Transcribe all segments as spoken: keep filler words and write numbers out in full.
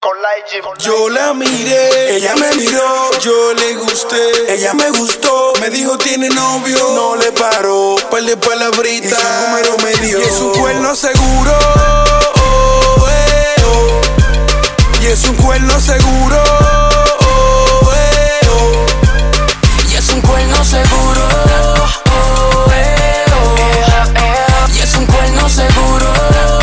Yo la miré, ella me miró, yo le gusté, ella me gustó, me dijo tiene novio, no le paró, par de palabritas, y su número me dio, y es un cuerno seguro, oh, eh, oh. Y es un cuerno seguro, oh, eh, oh. Y es un cuerno seguro, oh, eh, oh. Y es un cuerno seguro.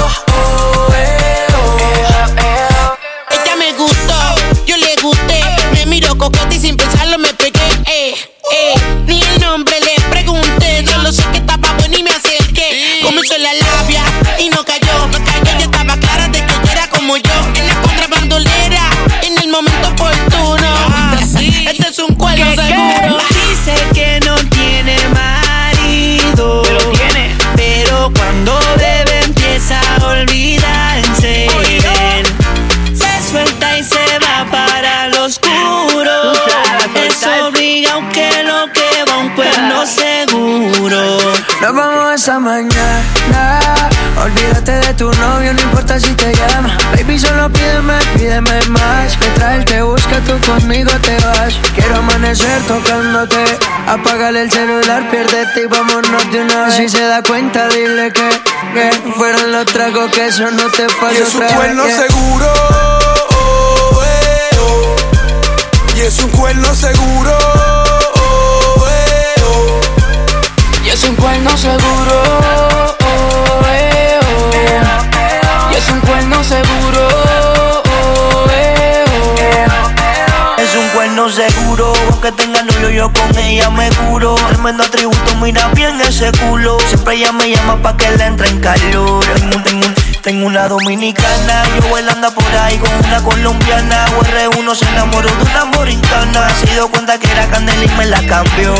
Y sin pensarlo me pegué, eh, eh. Ni el nombre le pregunté, solo sé que estaba bueno y me acerqué. Comenzó en la labia y no cayó, no cayó. Ya estaba clara de que ella era como yo, en la contrabandolera, en el momento oportuno. Ah, sí. Este es un cuerno seguro. Dice que no tiene marido, pero tiene. Pero cuando bebe empieza a olvidarse. Se suelta y se va para lo oscuro. Es obligado que lo que va un cuerno seguro. Nos vamos esa mañana. Olvídate de tu novio, no importa si te llama. Baby, solo pídeme, pídeme más. Mientras él te busca, tú conmigo te vas. Quiero amanecer tocándote. Apágale el celular, piérdete y vámonos de una vez. Si se da cuenta, dile que, que fueron los tragos, que eso no te pasa. Y es un otra cuerno vez, seguro, oh, eh, oh. Y es un cuerno seguro, oh, eh, oh. Y es un cuerno seguro, oh, eh, oh. Y es un cuerno seguro, oh, eh, oh. Es un cuerno seguro, aunque tenga novio yo con ella me curo. Tremendo atributo, mira bien ese culo. Siempre ella me llama pa' que le entre en calor. Tengo, tengo, tengo una dominicana, yo él anda por ahí con una colombiana. U R uno se enamoró de una morincana. Se dio cuenta que era candela y me la cambió.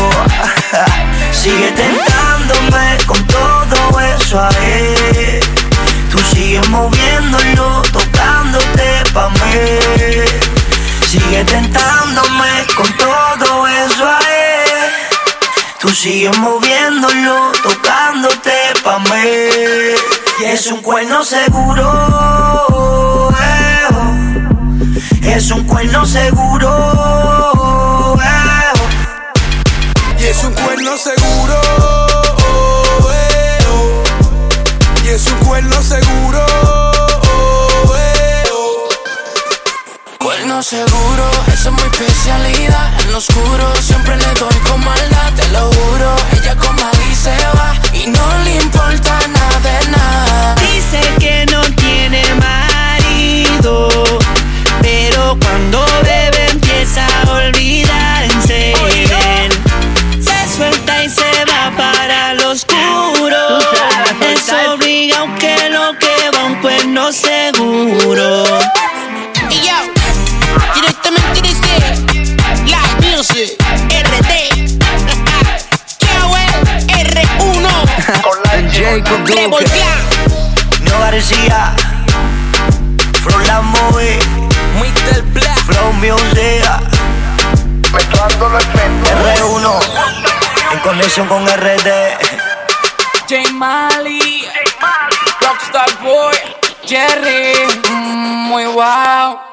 Sigue tentándome con todo eso a él. Tú sigues moviéndolo, tocándote pa' mí. Sigue tentándome con todo eso a él. Tú sigues moviéndolo, tocándote pa' mí. Y es un cuerno seguro, eh, oh. Es un cuerno seguro, eh, oh. Y es un cuerno seguro, oh, eh, oh. Y es un cuerno seguro, oh, eh, oh. Cuerno seguro, esa es mi especialidad. En lo oscuro siempre le doy con maldad. Te lo juro, ella con Maggie se va y no le importa nada de nada. Dice que no tiene marido, pero cuando bebe empieza a olvidarse. Se suelta y se va para lo oscuro. Es obligado que lo que va un cuerno seguro. Y yo, directamente desde Live Music R D R uno Jacob Treble Clan Neo García, From La Movie, mister Black, Flow Music, R uno, en conexión con R D. J Mali, Rockstar Boy, Jerry, mm, muy wow.